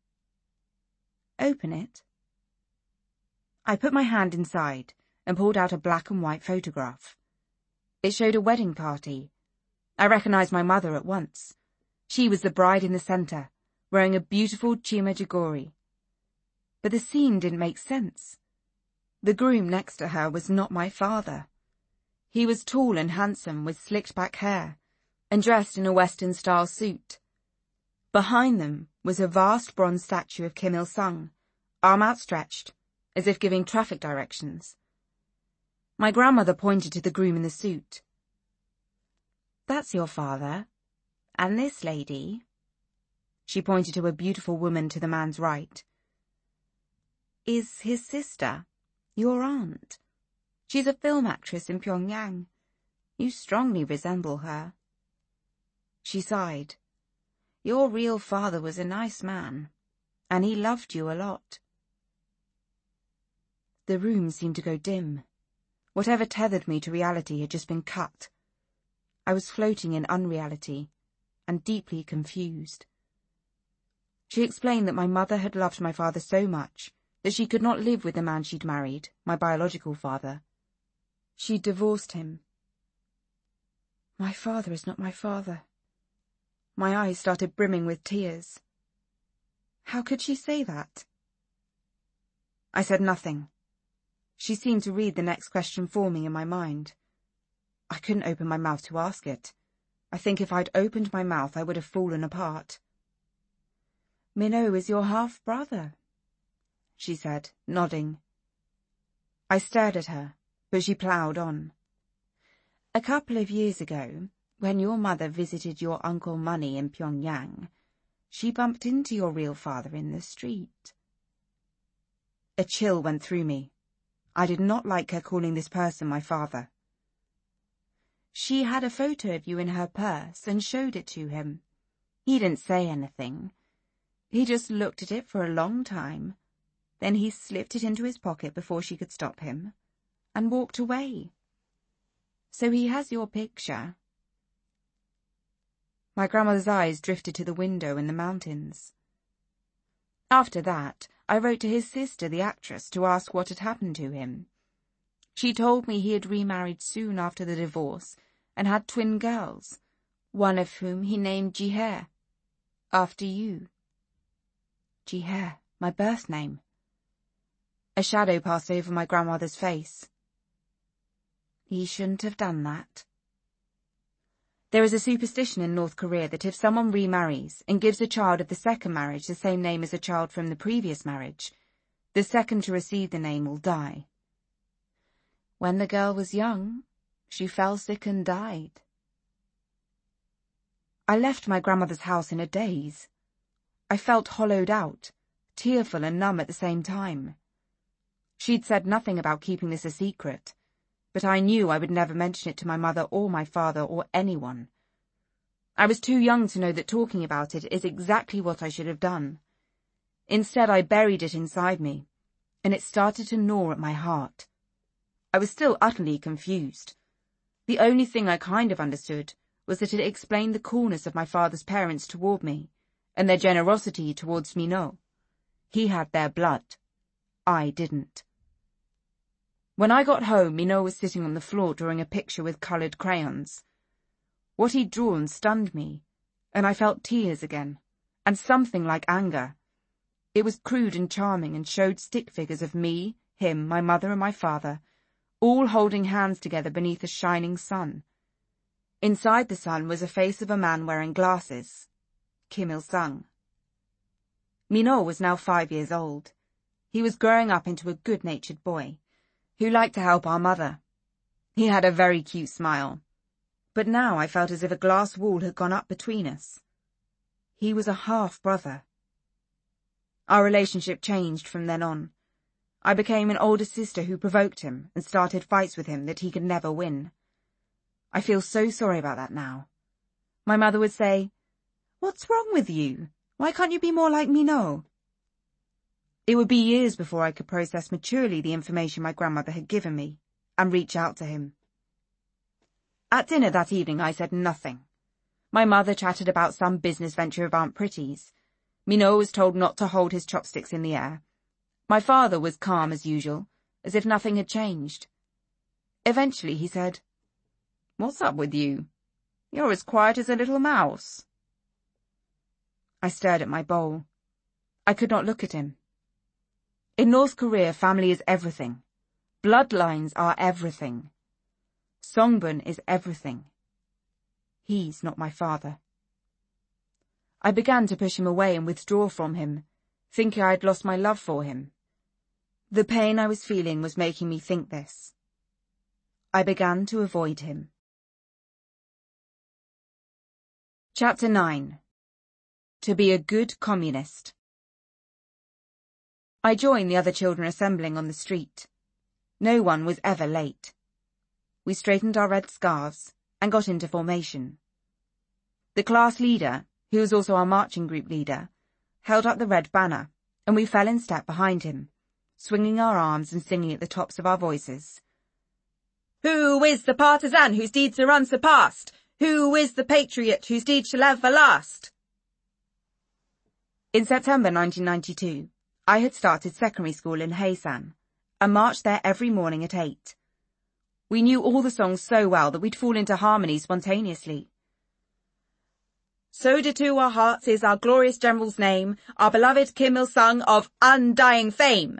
"Open it." I put my hand inside and pulled out a black and white photograph. It showed a wedding party. I recognized my mother at once. She was the bride in the centre, wearing a beautiful chimajigori. But the scene didn't make sense. The groom next to her was not my father. He was tall and handsome with slicked back hair, and dressed in a Western-style suit. Behind them was a vast bronze statue of Kim Il-sung, arm outstretched, as if giving traffic directions. My grandmother pointed to the groom in the suit. "That's your father. And this lady," she pointed to a beautiful woman to the man's right, "is his sister, your aunt. She's a film actress in Pyongyang. You strongly resemble her." She sighed. "Your real father was a nice man, and he loved you a lot." The room seemed to go dim. Whatever tethered me to reality had just been cut. I was floating in unreality, and deeply confused. She explained that my mother had loved my father so much that she could not live with the man she'd married, my biological father. She'd divorced him. My father is not my father. My eyes started brimming with tears. How could she say that? I said nothing. She seemed to read the next question for me in my mind. I couldn't open my mouth to ask it. I think if I'd opened my mouth, I would have fallen apart. "Minho is your half-brother," she said, nodding. I stared at her, but she ploughed on. "A couple of years ago, when your mother visited your Uncle Money in Pyongyang, she bumped into your real father in the street." A chill went through me. I did not like her calling this person my father. "She had a photo of you in her purse and showed it to him. He didn't say anything. He just looked at it for a long time. Then he slipped it into his pocket before she could stop him, and walked away. So he has your picture." My grandmother's eyes drifted to the window in the mountains. After that, I wrote to his sister, the actress, to ask what had happened to him. She told me he had remarried soon after the divorce and had twin girls, one of whom he named Jihae, after you. Jihae, my birth name. A shadow passed over my grandmother's face. He shouldn't have done that. There is a superstition in North Korea that if someone remarries and gives a child of the second marriage the same name as a child from the previous marriage, the second to receive the name will die. When the girl was young, she fell sick and died. I left my grandmother's house in a daze. I felt hollowed out, tearful and numb at the same time. She'd said nothing about keeping this a secret, but I knew I would never mention it to my mother or my father or anyone. I was too young to know that talking about it is exactly what I should have done. Instead, I buried it inside me, and it started to gnaw at my heart. I was still utterly confused. The only thing I kind of understood was that it explained the coolness of my father's parents toward me, and their generosity towards Minho. He had their blood. I didn't. When I got home, Minho was sitting on the floor drawing a picture with coloured crayons. What he'd drawn stunned me, and I felt tears again, and something like anger. It was crude and charming and showed stick figures of me, him, my mother and my father, all holding hands together beneath a shining sun. Inside the sun was a face of a man wearing glasses. Kim Il-sung. Minho was now five years old. He was growing up into a good-natured boy, who liked to help our mother. He had a very cute smile. But now I felt as if a glass wall had gone up between us. He was a half-brother. Our relationship changed from then on. I became an older sister who provoked him and started fights with him that he could never win. I feel so sorry about that now. My mother would say, "What's wrong with you? Why can't you be more like Minho?" It would be years before I could process maturely the information my grandmother had given me and reach out to him. At dinner that evening I said nothing. My mother chatted about some business venture of Aunt Pretty's. Minho was told not to hold his chopsticks in the air. My father was calm as usual, as if nothing had changed. Eventually he said, "What's up with you? You're as quiet as a little mouse." I stared at my bowl. I could not look at him. In North Korea, family is everything. Bloodlines are everything. Songbun is everything. He's not my father. I began to push him away and withdraw from him, thinking I had lost my love for him. The pain I was feeling was making me think this. I began to avoid him. Chapter nine. To be a good communist. I joined the other children assembling on the street. No one was ever late. We straightened our red scarves and got into formation. The class leader, who was also our marching group leader, held up the red banner, and we fell in step behind him, swinging our arms and singing at the tops of our voices. Who is the partisan whose deeds are unsurpassed? Who is the patriot whose deeds shall ever last? In September nineteen ninety-two, I had started secondary school in Haesan, and marched there every morning at eight. We knew all the songs so well that we'd fall into harmony spontaneously. So dear to our hearts is our glorious general's name, our beloved Kim Il-sung of undying fame.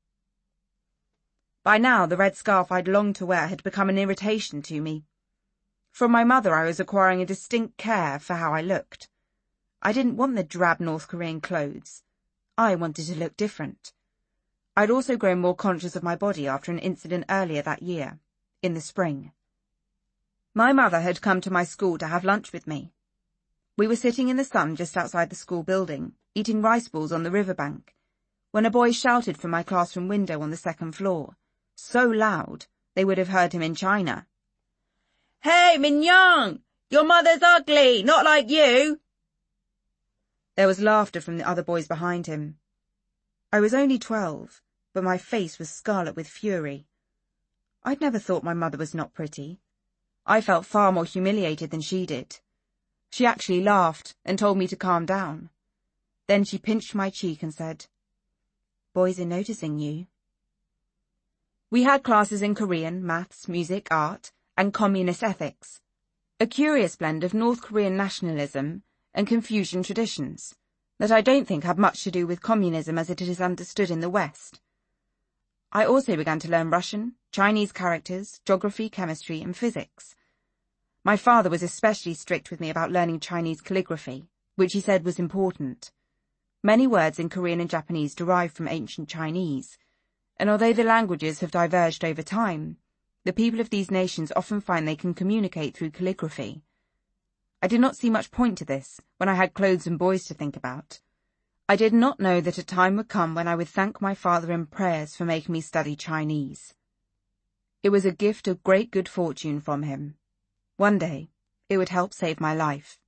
By now the red scarf I'd longed to wear had become an irritation to me. From my mother I was acquiring a distinct care for how I looked. I didn't want the drab North Korean clothes. I wanted to look different. I'd also grown more conscious of my body after an incident earlier that year, in the spring. My mother had come to my school to have lunch with me. We were sitting in the sun just outside the school building, eating rice balls on the riverbank, when a boy shouted from my classroom window on the second floor, so loud they would have heard him in China. Hey, Min-young! Your mother's ugly, not like you! There was laughter from the other boys behind him. I was only twelve, but my face was scarlet with fury. I'd never thought my mother was not pretty. I felt far more humiliated than she did. She actually laughed and told me to calm down. Then she pinched my cheek and said, "Boys are noticing you." We had classes in Korean, maths, music, art, and communist ethics, a curious blend of North Korean nationalism and Confucian traditions that I don't think had much to do with communism as it is understood in the West. I also began to learn Russian, Chinese characters, geography, chemistry, and physics. My father was especially strict with me about learning Chinese calligraphy, which he said was important. Many words in Korean and Japanese derive from ancient Chinese, and although the languages have diverged over time, the people of these nations often find they can communicate through calligraphy. I did not see much point to this when I had clothes and boys to think about. I did not know that a time would come when I would thank my father in prayers for making me study Chinese. It was a gift of great good fortune from him. One day, it would help save my life.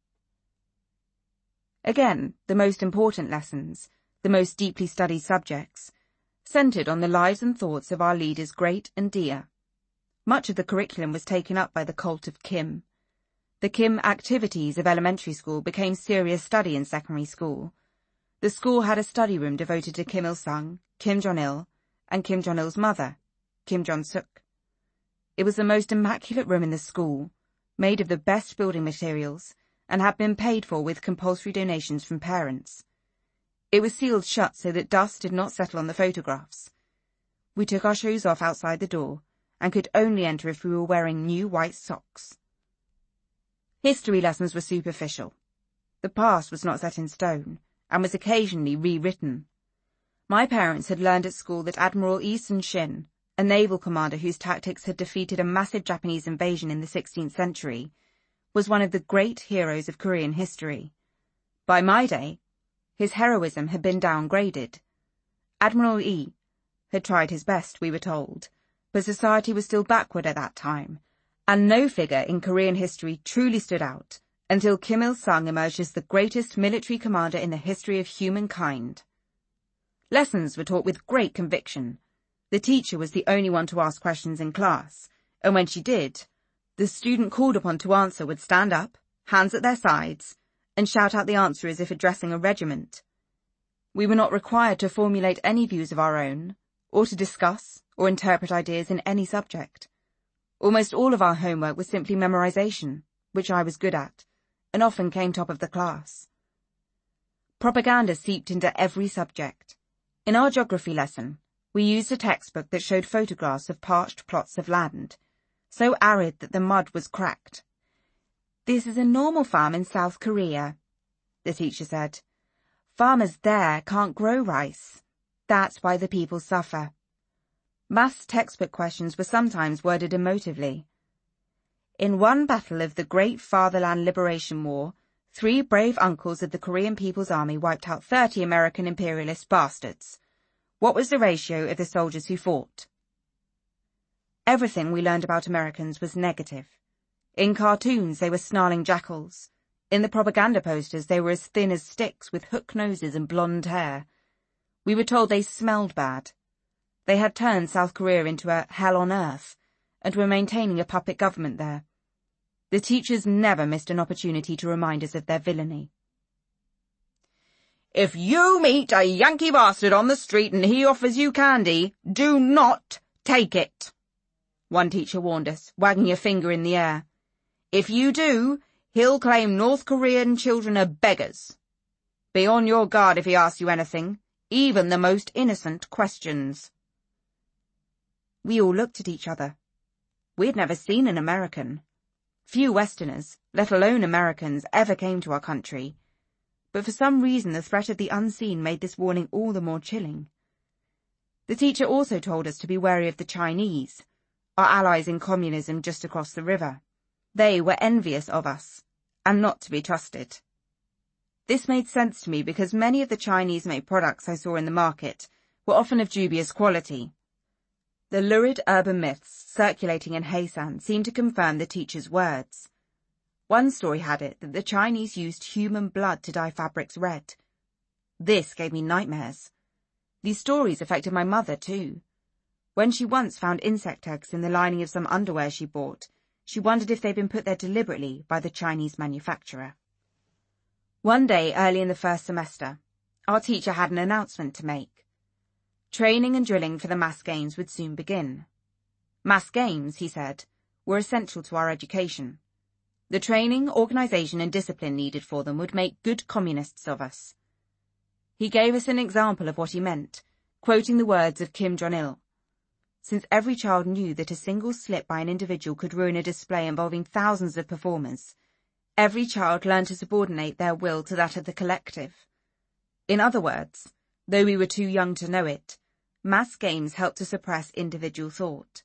Again, the most important lessons, the most deeply studied subjects, centered on the lives and thoughts of our leaders great and dear. Much of the curriculum was taken up by the cult of Kim. The Kim activities of elementary school became serious study in secondary school. The school had a study room devoted to Kim Il-sung, Kim Jong-il, and Kim Jong-il's mother, Kim Jong-suk. It was the most immaculate room in the school, made of the best building materials, and had been paid for with compulsory donations from parents. It was sealed shut so that dust did not settle on the photographs. We took our shoes off outside the door, and could only enter if we were wearing new white socks. History lessons were superficial. The past was not set in stone, and was occasionally rewritten. My parents had learned at school that Admiral Yi Sun-shin, a naval commander whose tactics had defeated a massive Japanese invasion in the sixteenth century, was one of the great heroes of Korean history. By my day, his heroism had been downgraded. Admiral Yi had tried his best, we were told, but society was still backward at that time, and no figure in Korean history truly stood out until Kim Il-sung emerged as the greatest military commander in the history of humankind. Lessons were taught with great conviction. The teacher was the only one to ask questions in class, and when she did, the student called upon to answer would stand up, hands at their sides, and shout out the answer as if addressing a regiment. We were not required to formulate any views of our own, or to discuss or interpret ideas in any subject. Almost all of our homework was simply memorization, which I was good at, and often came top of the class. Propaganda seeped into every subject. In our geography lesson, we used a textbook that showed photographs of parched plots of land, so arid that the mud was cracked. "This is a normal farm in South Korea," the teacher said. "Farmers there can't grow rice. That's why the people suffer." Maths textbook questions were sometimes worded emotively. "In one battle of the Great Fatherland Liberation War, three brave uncles of the Korean People's Army wiped out thirty American imperialist bastards. What was the ratio of the soldiers who fought?" Everything we learned about Americans was negative. In cartoons, they were snarling jackals. In the propaganda posters, they were as thin as sticks with hook noses and blonde hair. We were told they smelled bad. They had turned South Korea into a hell on earth and were maintaining a puppet government there. The teachers never missed an opportunity to remind us of their villainy. "If you meet a Yankee bastard on the street and he offers you candy, do not take it," one teacher warned us, wagging a finger in the air. "If you do, he'll claim North Korean children are beggars. Be on your guard if he asks you anything, even the most innocent questions." We all looked at each other. We had never seen an American. Few Westerners, let alone Americans, ever came to our country, but for some reason the threat of the unseen made this warning all the more chilling. The teacher also told us to be wary of the Chinese, our allies in communism just across the river. They were envious of us, and not to be trusted. This made sense to me because many of the Chinese-made products I saw in the market were often of dubious quality. The lurid urban myths circulating in Haesan seemed to confirm the teacher's words. One story had it that the Chinese used human blood to dye fabrics red. This gave me nightmares. These stories affected my mother too. When she once found insect eggs in the lining of some underwear she bought, she wondered if they'd been put there deliberately by the Chinese manufacturer. One day early in the first semester, our teacher had an announcement to make. Training and drilling for the mass games would soon begin. Mass games, he said, were essential to our education. The training, organisation and discipline needed for them would make good communists of us. He gave us an example of what he meant, quoting the words of Kim Jong-il. Since every child knew that a single slip by an individual could ruin a display involving thousands of performers, every child learned to subordinate their will to that of the collective. In other words, though we were too young to know it, mass games helped to suppress individual thought.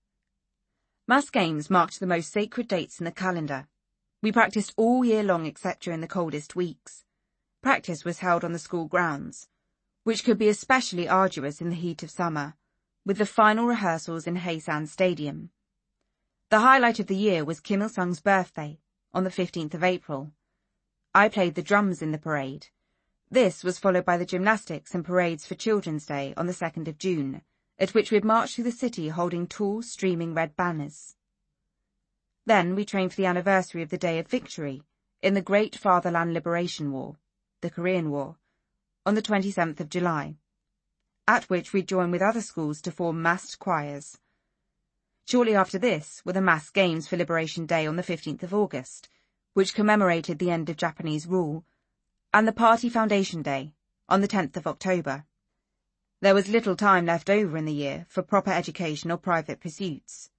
Mass games marked the most sacred dates in the calendar. We practiced all year long except during the coldest weeks. Practice was held on the school grounds, which could be especially arduous in the heat of summer, with the final rehearsals in Haesan Stadium. The highlight of the year was Kim Il-sung's birthday, on the fifteenth of April. I played the drums in the parade. This was followed by the gymnastics and parades for Children's Day on the second of June, at which we'd march through the city holding tall, streaming red banners. Then we trained for the anniversary of the Day of Victory in the Great Fatherland Liberation War, the Korean War, on the twenty-seventh of July, at which we'd join with other schools to form massed choirs. Shortly after this were the mass games for Liberation Day on the fifteenth of August, which commemorated the end of Japanese rule, and the Party Foundation Day on the tenth of October. There was little time left over in the year for proper education or private pursuits.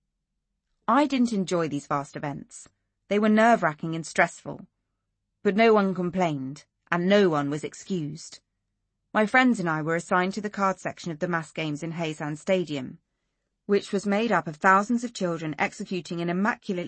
I didn't enjoy these vast events. They were nerve-wracking and stressful. But no one complained, and no one was excused. My friends and I were assigned to the card section of the mass games in Haesan Stadium, which was made up of thousands of children executing an immaculately